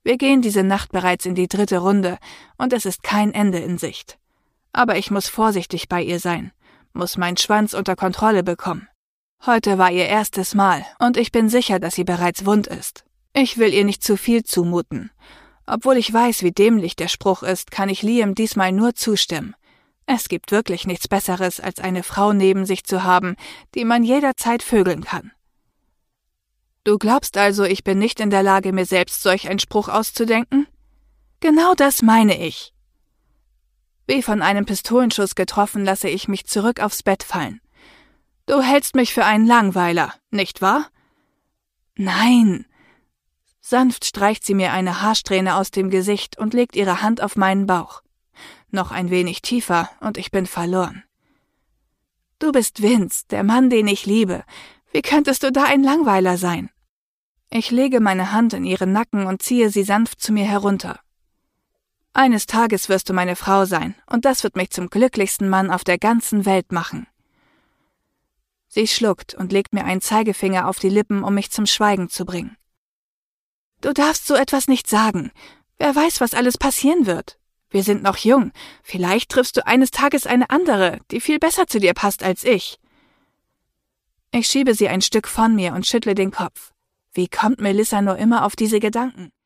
Wir gehen diese Nacht bereits in die 3. Runde und es ist kein Ende in Sicht. Aber ich muss vorsichtig bei ihr sein, muss meinen Schwanz unter Kontrolle bekommen. Heute war ihr erstes Mal und ich bin sicher, dass sie bereits wund ist. Ich will ihr nicht zu viel zumuten. Obwohl ich weiß, wie dämlich der Spruch ist, kann ich Liam diesmal nur zustimmen. Es gibt wirklich nichts Besseres, als eine Frau neben sich zu haben, die man jederzeit vögeln kann. Du glaubst also, ich bin nicht in der Lage, mir selbst solch einen Spruch auszudenken? Genau das meine ich. Wie von einem Pistolenschuss getroffen, lasse ich mich zurück aufs Bett fallen. Du hältst mich für einen Langweiler, nicht wahr? Nein. Sanft streicht sie mir eine Haarsträhne aus dem Gesicht und legt ihre Hand auf meinen Bauch. Noch ein wenig tiefer und ich bin verloren. Du bist Vince, der Mann, den ich liebe. Wie könntest du da ein Langweiler sein? Ich lege meine Hand in ihren Nacken und ziehe sie sanft zu mir herunter. Eines Tages wirst du meine Frau sein, und das wird mich zum glücklichsten Mann auf der ganzen Welt machen. Sie schluckt und legt mir einen Zeigefinger auf die Lippen, um mich zum Schweigen zu bringen. Du darfst so etwas nicht sagen. Wer weiß, was alles passieren wird. Wir sind noch jung. Vielleicht triffst du eines Tages eine andere, die viel besser zu dir passt als ich. Ich schiebe sie ein Stück von mir und schüttle den Kopf. Wie kommt Melissa nur immer auf diese Gedanken?